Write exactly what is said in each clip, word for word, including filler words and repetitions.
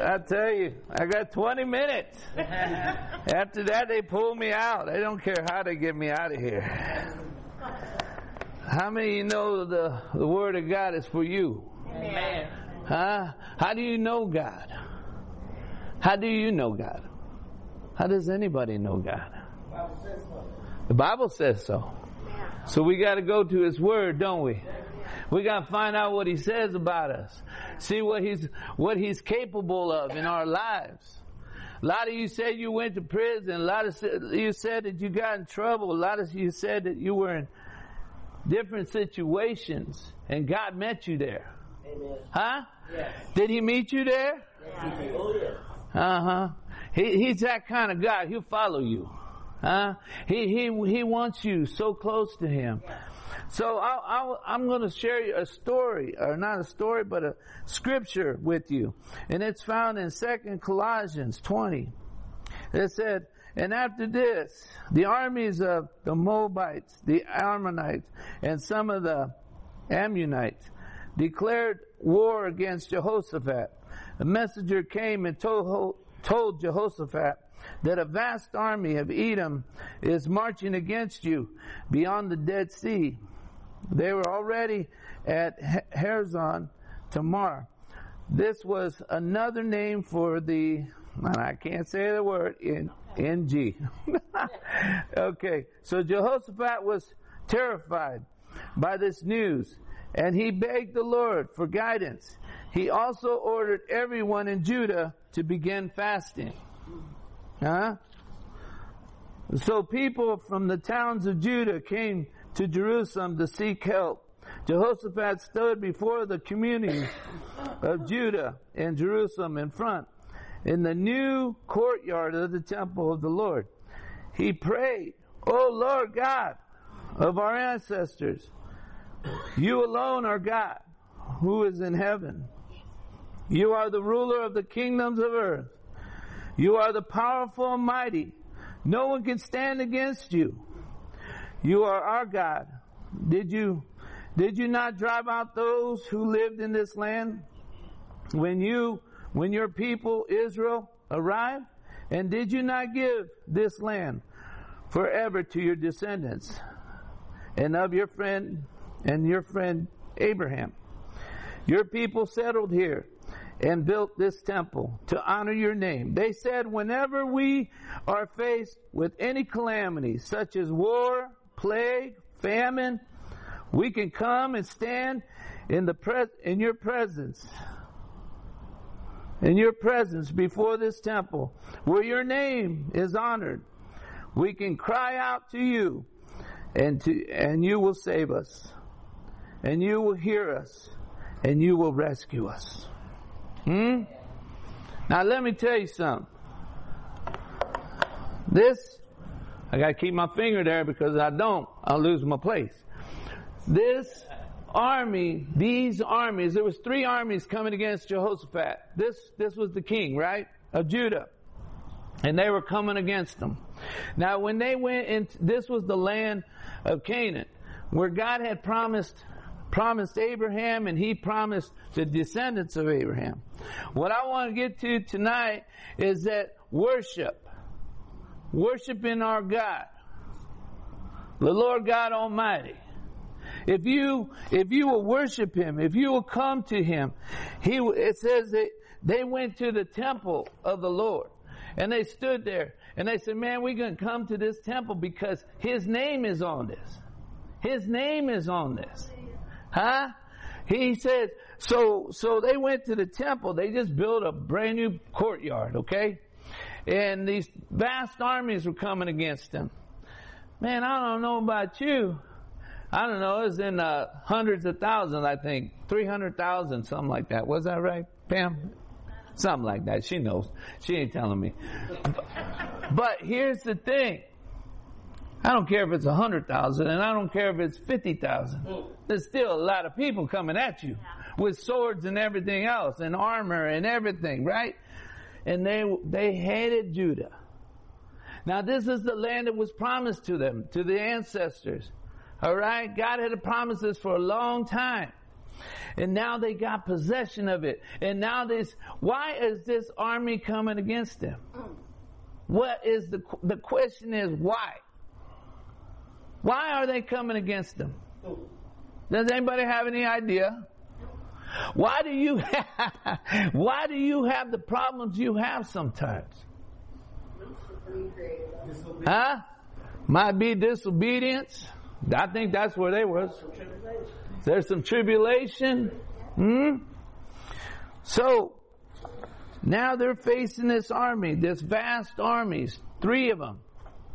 I tell you, I got twenty minutes. After that, they pull me out. They don't care how they get me out of here. How many of you know the, the Word of God is for you? Amen. Huh? How do you know God? How do you know God? How does anybody know God? The Bible says so. So we got to go to His Word, don't we? We got to find out what He says about us. See what He's what He's capable of in our lives. A lot of you said you went to prison. A lot of you said that you got in trouble. A lot of you said that you were in different situations, and God met you there. Amen. Huh? Yes. Did He meet you there? Yes. Oh, yes. Uh-huh. He, he's that kind of God. He'll follow you. Huh? He, he, he wants you so close to Him. So I, I, I'm going to share a story, or not a story, but a scripture with you. And it's found in Second Colossians twenty. It said, and after this, the armies of the Moabites, the Ammonites, and some of the Ammonites declared war against Jehoshaphat. A messenger came and told, told Jehoshaphat that a vast army of Edom is marching against you beyond the Dead Sea. They were already at Hazazon Tamar. This was another name for the, and I can't say the word, in N G. Okay, so Jehoshaphat was terrified by this news, and he begged the Lord for guidance. He also ordered everyone in Judah to begin fasting. Huh? So people from the towns of Judah came to Jerusalem to seek help. Jehoshaphat stood before the community of Judah and Jerusalem in front, in the new courtyard of the temple of the Lord. He prayed, O Lord God of our ancestors, you alone are God, who is in heaven. You are the ruler of the kingdoms of earth. You are the powerful and mighty. No one can stand against you. You are our God. Did you, did you not drive out those who lived in this land when you, when your people Israel arrived? And did you not give this land forever to your descendants and of your friend and your friend Abraham? Your people settled here and built this temple to honor your name. They said, whenever we are faced with any calamity, such as war, plague, famine, we can come and stand in the pres- in your presence, in your presence before this temple, where your name is honored. We can cry out to you, and to and you will save us, and you will hear us, and you will rescue us. Hmm? Now let me tell you something. This, I gotta keep my finger there because if I don't, I'll lose my place. This army, these armies, there was three armies coming against Jehoshaphat. This, this was the king, right? Of Judah. And they were coming against them. Now when they went in, this was the land of Canaan, where God had promised promised Abraham, and He promised the descendants of Abraham. What I want to get to tonight is that worship. Worshiping our God, the Lord God Almighty. If you, if you will worship Him, if you will come to Him, He, it says that they went to the temple of the Lord, and they stood there, and they said, man, we're going to come to this temple because His name is on this. His name is on this. Huh? He said, so, so they went to the temple. They just built a brand new courtyard, okay? And these vast armies were coming against them. Man, I don't know about you. I don't know, it was in uh, hundreds of thousands, I think. three hundred thousand, something like that. Was that right, Pam? Something like that. She knows. She ain't telling me. But here's the thing. I don't care if it's one hundred thousand, and I don't care if it's fifty thousand. There's still a lot of people coming at you with swords and everything else, and armor and everything, right? And they they hated Judah. Now this is the land that was promised to them, to the ancestors. All right? God had promised this for a long time. And now they got possession of it. And now this, why is this army coming against them? What is the, the question is why? Why are they coming against them? Does anybody have any idea? Why do you have, why do you have the problems you have sometimes? Huh? Might be disobedience. I think that's where they was. There's some tribulation. Hmm? So, now they're facing this army, this vast armies, three of them.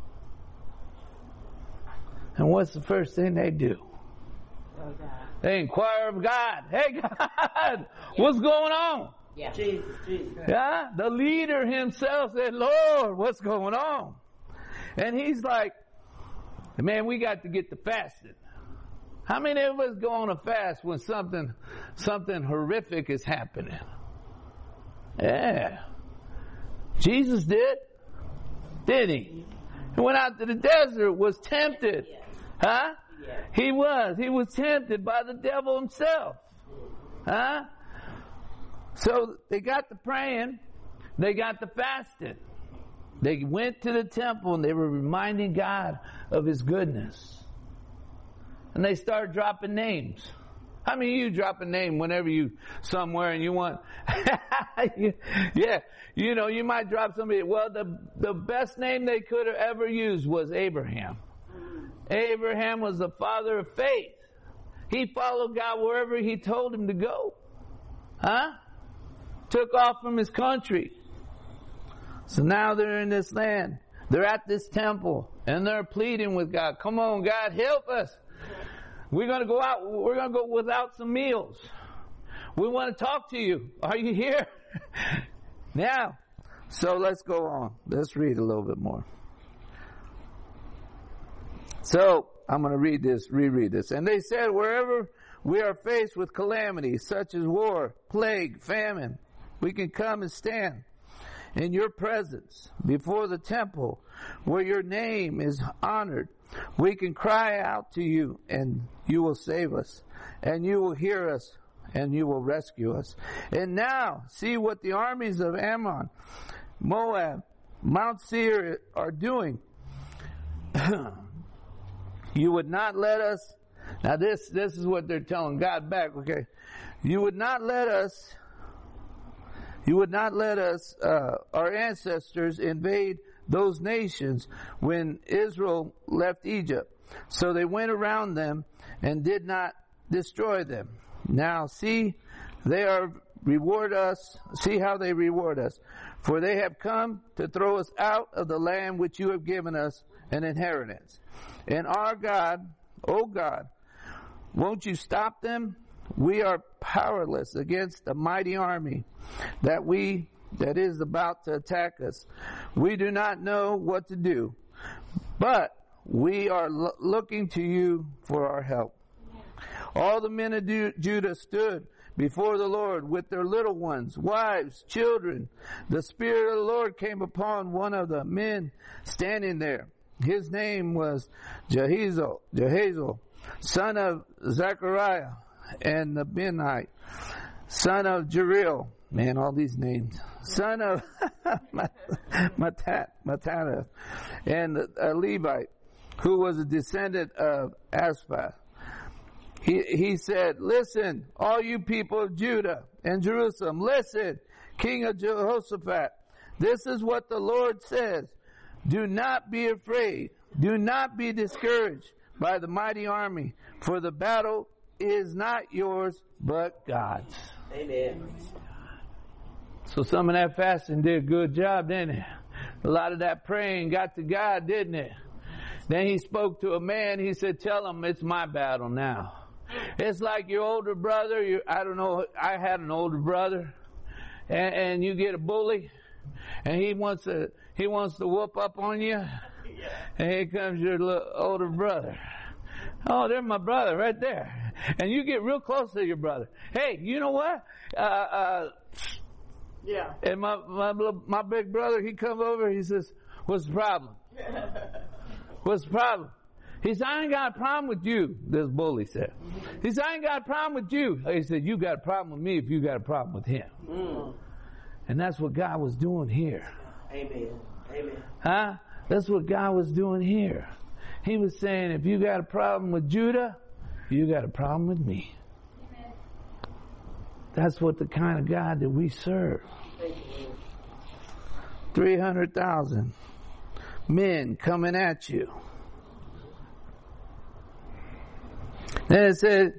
And what's the first thing they do? Oh, God. They inquire of God. Hey, God, what's going on? Yeah. Jesus, Jesus. Yeah, the leader himself said, Lord, what's going on? And he's like, man, we got to get to fasting. How many of us go on a fast when something, something horrific is happening? Yeah. Jesus did. Did he? He went out to the desert, was tempted. Huh? He was. He was tempted by the devil himself. Huh? So they got to praying. They got to fasting. They went to the temple and they were reminding God of His goodness. And they started dropping names. How many of you drop a name whenever you somewhere and you want, yeah, you know, you might drop somebody. Well, the, the best name they could have ever used was Abraham. Abraham was the father of faith. He followed God wherever He told him to go. Huh? Took off from his country. So now they're in this land. They're at this temple and they're pleading with God. Come on, God, help us. We're going to go out. We're going to go without some meals. We want to talk to you. Are you here? Now, so let's go on. Let's read a little bit more. So, I'm going to read this, reread this. And they said, wherever we are faced with calamity, such as war, plague, famine, we can come and stand in your presence before the temple where your name is honored. We can cry out to you and you will save us, and you will hear us and you will rescue us. And now see what the armies of Ammon, Moab, Mount Seir are doing. You would not let us, now this, this is what they're telling God back, okay? You would not let us, you would not let us, uh, our ancestors invade those nations when Israel left Egypt. So they went around them and did not destroy them. Now see, they are reward us, see how they reward us. For they have come to throw us out of the land which you have given us an inheritance. And our God, O God, won't you stop them? We are powerless against the mighty army that we, that is about to attack us. We do not know what to do, but we are lo- looking to you for our help. All the men of Judah stood before the Lord with their little ones, wives, children. The Spirit of the Lord came upon one of the men standing there. His name was Jehazel, Jehazel, son of Zechariah, and the Benite, son of Jeriel. Man, all these names. Son of Matat, Matanath, and a Levite, who was a descendant of Asaph. He, he said, listen, all you people of Judah and Jerusalem, listen, King of Jehoshaphat, this is what the Lord says. Do not be afraid. Do not be discouraged by the mighty army, for the battle is not yours, but God's. Amen. So some of that fasting did a good job, didn't it? A lot of that praying got to God, didn't it? Then he spoke to a man. He said, tell him it's my battle now. It's like your older brother. You, I don't know. I had an older brother, and, and you get a bully, and he wants to he wants to whoop up on you, and here comes your little older brother. Oh, there's my brother right there, and you get real close to your brother. Hey, you know what? Uh, uh, yeah. And my my my big brother, he comes over. He says, "What's the problem? What's the problem?" He said, I ain't got a problem with you, this bully said. He said, I ain't got a problem with you. He said, you got a problem with me if you got a problem with him. Mm. And that's what God was doing here. Amen. Amen. Huh? That's what God was doing here. He was saying, if you got a problem with Judah, you got a problem with me. Amen. That's what the kind of God that we serve. three hundred thousand men coming at you. Then it said,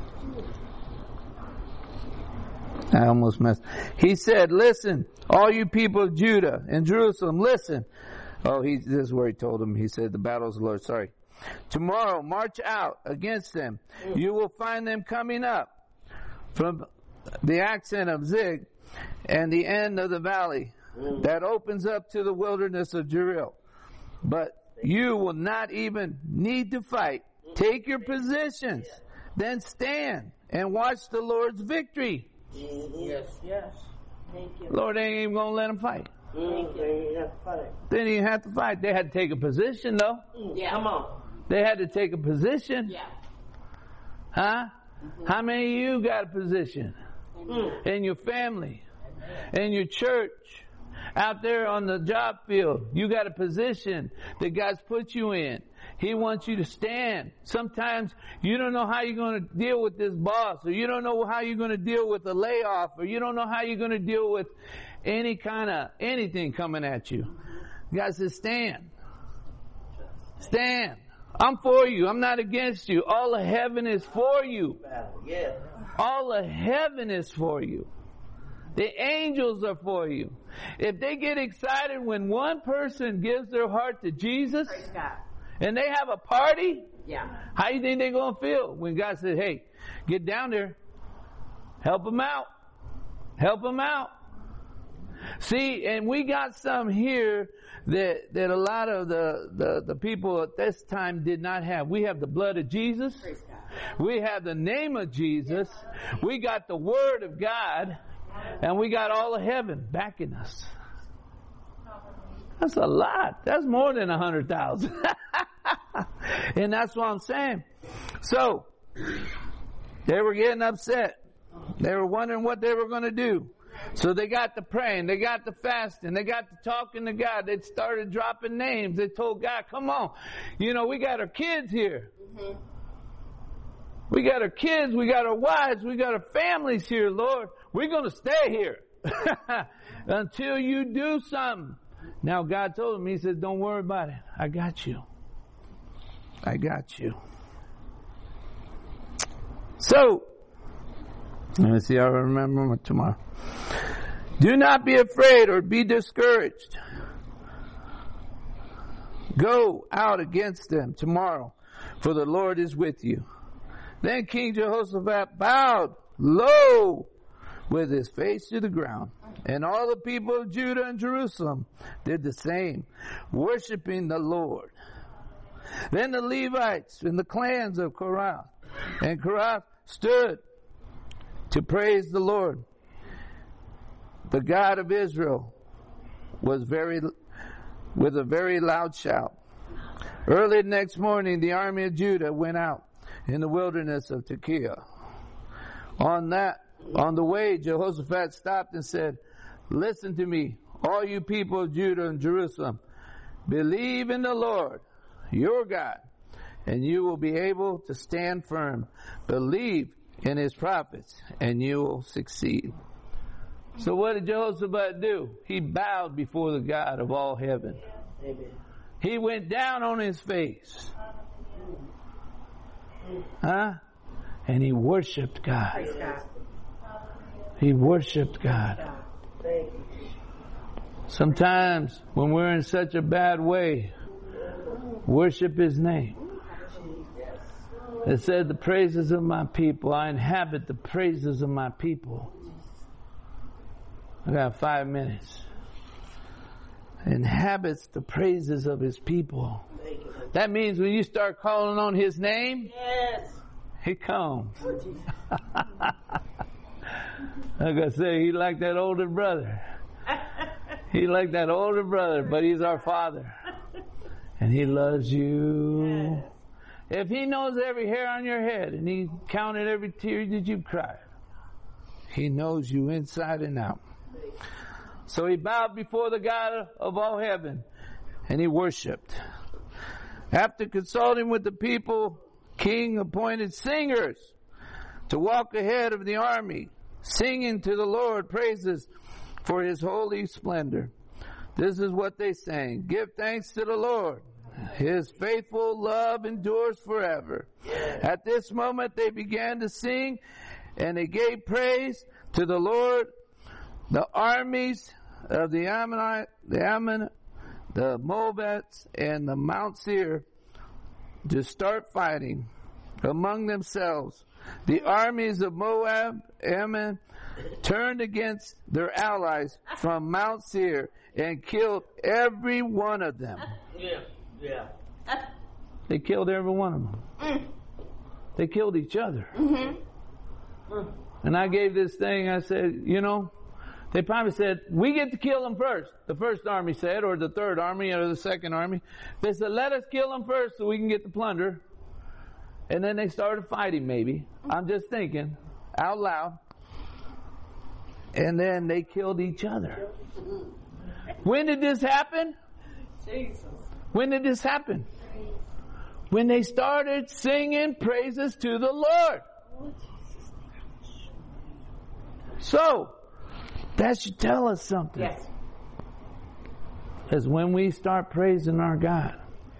I almost messed. He said, listen, all you people of Judah and Jerusalem, listen. Oh, he, this is where he told them. He said, the battle is the Lord. Sorry. Tomorrow, march out against them. You will find them coming up from the accent of Zig and the end of the valley that opens up to the wilderness of Jericho. But you will not even need to fight. Take your positions. Then stand and watch the Lord's victory. Yes. Yes. Thank you. Lord ain't even going to let them fight. Thank you. Have to fight. They didn't even have to fight. They had to take a position, though. Yeah. Come on. They had to take a position. Yeah. Huh? Mm-hmm. How many of you got a position? Mm-hmm. In your family, in your church, out there on the job field, you got a position that God's put you in. He wants you to stand. Sometimes you don't know how you're going to deal with this boss, or you don't know how you're going to deal with a layoff, or you don't know how you're going to deal with any kind of anything coming at you. God says, stand. Stand. I'm for you. I'm not against you. All of heaven is for you. Yeah. All of heaven is for you. The angels are for you. If they get excited when one person gives their heart to Jesus, Praise God. And they have a party, Yeah. how do you think they're going to feel when God says, hey, get down there. Help them out. Help them out. See, and we got some here that that a lot of the, the, the people at this time did not have. We have the blood of Jesus. Praise God. We have the name of Jesus. We got the Word of God. And we got all of heaven backing us. That's a lot. That's more than a hundred thousand. And that's what I'm saying. So, they were getting upset. They were wondering what they were going to do. So they got to praying, they got to fasting, they got to talking to God. They started dropping names. They told God, come on, you know, we got our kids here. Mm-hmm. We got our kids, we got our wives, we got our families here, Lord. We're going to stay here until you do something. Now God told him, he said, don't worry about it. I got you. I got you. So, let me see, I'll remember tomorrow. Do not be afraid or be discouraged. Go out against them tomorrow, for the Lord is with you. Then King Jehoshaphat bowed low with his face to the ground. And all the people of Judah and Jerusalem did the same, worshiping the Lord. Then the Levites and the clans of Korah and Korah stood to praise the Lord. The God of Israel was very, with a very loud shout. Early the next morning, the army of Judah went out in the wilderness of Tekoa. On that, on the way, Jehoshaphat stopped and said, listen to me, all you people of Judah and Jerusalem. Believe in the Lord, your God, and you will be able to stand firm. Believe in his prophets, and you will succeed. So what did Jehoshaphat do? He bowed before the God of all heaven. Amen. He went down on his face. Huh? And he worshiped God. He worshiped God. Sometimes when we're in such a bad way, worship his name. It said, the praises of my people. I inhabit the praises of my people. I got five minutes. Inhabits the praises of his people. That means when you start calling on his name, yes, he comes. Like I say, he like that older brother. He like that older brother, but he's our Father. And he loves you. If He knows every hair on your head and He counted every tear that you've cried, He knows you inside and out. So he bowed before the God of all heaven and he worshiped. After consulting with the people, King appointed singers to walk ahead of the army, singing to the Lord praises for His holy splendor. This is what they sang. Give thanks to the Lord. His faithful love endures forever. At this moment they began to sing and they gave praise to the Lord. The armies of the Ammonite, the Ammon, the Moabites, and the Mount Seir to start fighting among themselves. The armies of Moab, Ammon, turned against their allies from Mount Seir and killed every one of them. Yeah, yeah. They killed every one of them. Mm. They killed each other. Mm-hmm. Mm. And I gave this thing, I said, you know, they probably said, we get to kill them first. The first army said, or the third army, or the second army. They said, let us kill them first so we can get the plunder. And then they started fighting, maybe. I'm just thinking, out loud. And then they killed each other. When did this happen? Jesus. When did this happen? When they started singing praises to the Lord. So, that should tell us something. Yes. Because when we start praising our God,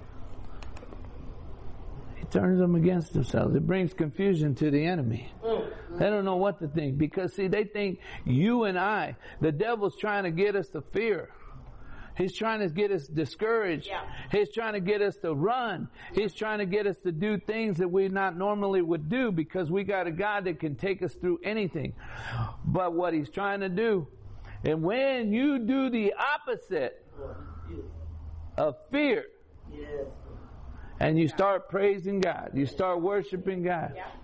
He turns them against themselves. It brings confusion to the enemy. Mm. They don't know what to think. Because, see, they think you and I, the devil's trying to get us to fear. He's trying to get us discouraged. Yeah. He's trying to get us to run. He's trying to get us to do things that we not normally would do because we got a God that can take us through anything. But what he's trying to do, and when you do the opposite of fear, Yes. and you start praising God, you start worshiping God, Yeah.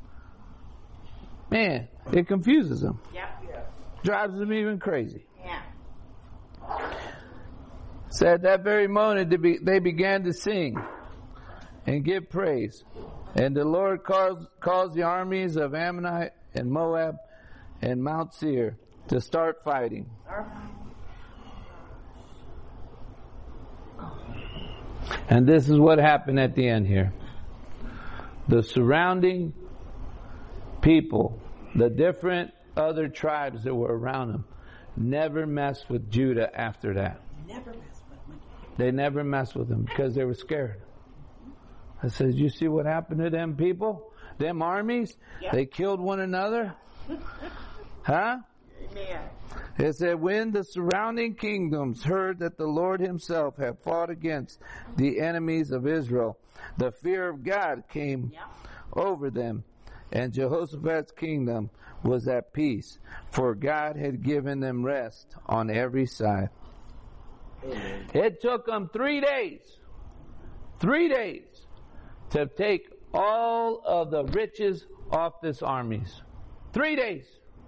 man, it confuses them. Yeah. Yeah. Drives them even crazy. Yeah. So at that very moment they, be, they began to sing and give praise. And the Lord caused, caused the armies of Ammonite and Moab and Mount Seir to start fighting. And this is what happened at the end here. The surrounding people, the different other tribes that were around them, never messed with Judah after that. Never mess with me. They never messed with them because they were scared. I said, you see what happened to them people? Them armies? Yeah. They killed one another? Huh? Amen. It said, when the surrounding kingdoms heard that the Lord Himself had fought against the enemies of Israel, the fear of God came Yeah. over them, and Jehoshaphat's kingdom was at peace, for God had given them rest on every side. Amen. It took them three days, three days to take all of the riches off this armies. Three days.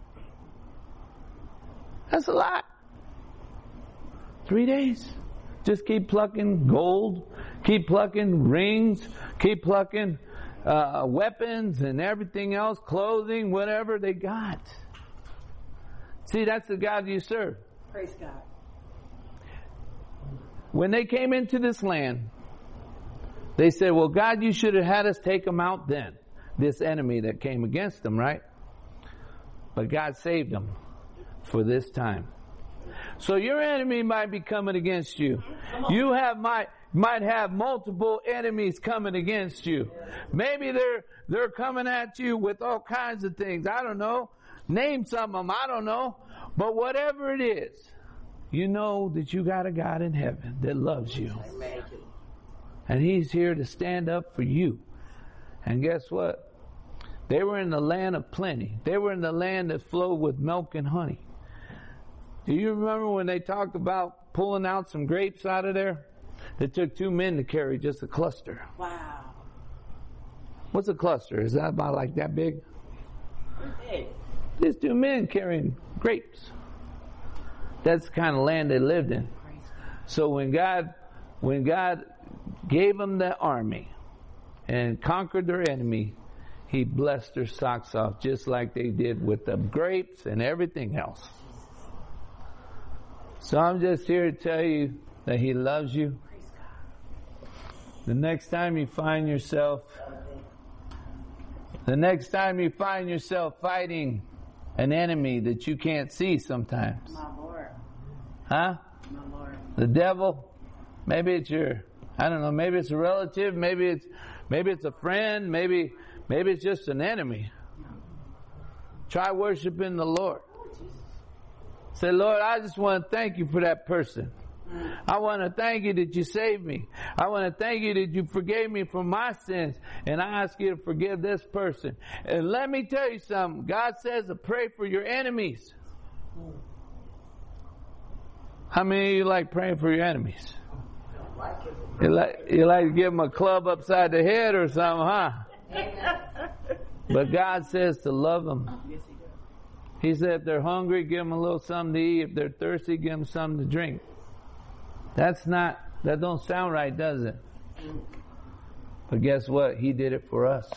That's a lot. Three days. Just keep plucking gold, keep plucking rings, keep plucking uh, weapons and everything else, clothing, whatever they got. See, that's the God you serve. Praise God. When they came into this land, they said, well, God, you should have had us take them out then. This enemy that came against them, right? But God saved them for this time. So your enemy might be coming against you. You have might might have multiple enemies coming against you. Maybe they're they're coming at you with all kinds of things. I don't know. Name some of them. I don't know. But whatever it is, you know that you got a God in heaven that loves you. Amen. And He's here to stand up for you. And guess what? They were in the land of plenty. They were in the land that flowed with milk and honey. Do you remember when they talked about pulling out some grapes out of there? It took two men to carry just a cluster. Wow. What's a cluster? Is that about like that big? Hey. Just two men carrying grapes. That's the kind of land they lived in. So when God, when God gave them the army, and conquered their enemy, He blessed their socks off just like they did with the grapes and everything else. So I'm just here to tell you that He loves you. The next time you find yourself, the next time you find yourself fighting an enemy that you can't see sometimes. My Lord. Huh? My Lord. The devil. Maybe it's your, I don't know, maybe it's a relative, maybe it's, maybe it's a friend, maybe, maybe it's just an enemy. Try worshiping the Lord. Say, Lord, I just want to thank you for that person. I want to thank you that you saved me. I want to thank you that you forgave me for my sins. And I ask you to forgive this person. And let me tell you something. God says to pray for your enemies. How many of you like praying for your enemies? You like, you like to give them a club upside the head or something, huh? But God says to love them. He said if they're hungry, give them a little something to eat. If they're thirsty, give them something to drink. That's not, that don't sound right, does it? But guess what? He did it for us.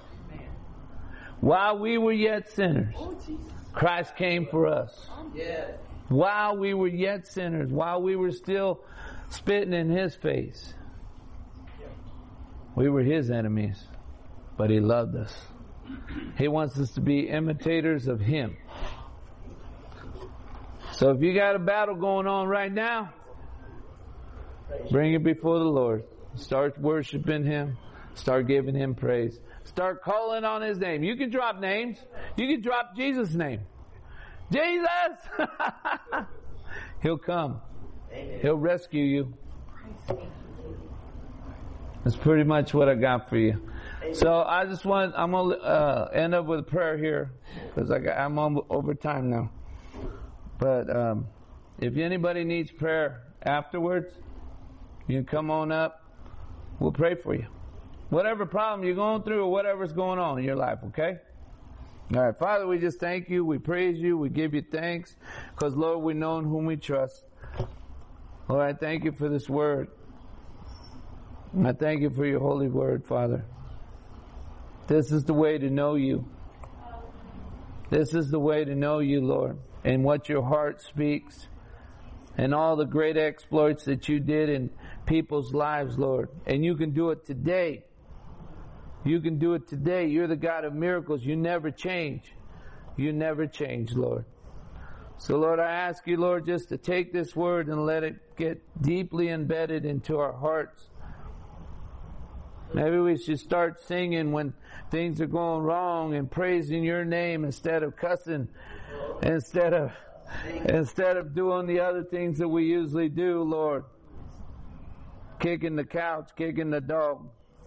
While we were yet sinners, Christ came for us. While we were yet sinners, while we were still spitting in His face, we were His enemies, but He loved us. He wants us to be imitators of Him. So if you got a battle going on right now, bring it before the Lord. Start worshiping Him. Start giving Him praise. Start calling on His name. You can drop names. You can drop Jesus' name. Jesus! He'll come. He'll rescue you. That's pretty much what I got for you. So I just want, I'm going to uh, end up with a prayer here because I got, I'm on over time now. But um, if anybody needs prayer afterwards, you can come on up. We'll pray for you. Whatever problem you're going through or whatever's going on in your life, okay? All right, Father, we just thank you. We praise you. We give you thanks because, Lord, we know in whom we trust. Lord, I thank you for this word. I thank you for your holy word, Father. This is the way to know you. This is the way to know you, Lord, and what your heart speaks and all the great exploits that you did in people's lives, Lord. And you can do it today. You can do it today. You're the God of miracles. You never change. You never change, Lord. So, Lord, I ask you, Lord, just to take this word and let it get deeply embedded into our hearts. Maybe we should start singing when things are going wrong and praising your name instead of cussing, instead of instead of doing the other things that we usually do, Lord. Kicking the couch, kicking the dog.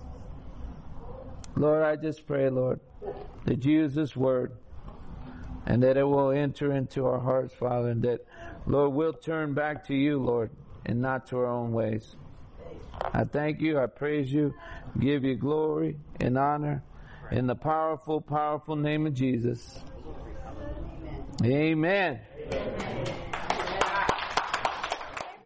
Lord, I just pray, Lord, that you use this word and that it will enter into our hearts, Father, and that, Lord, we'll turn back to you, Lord, and not to our own ways. I thank you, I praise you, give you glory and honor in the powerful, powerful name of Jesus. Amen. Amen.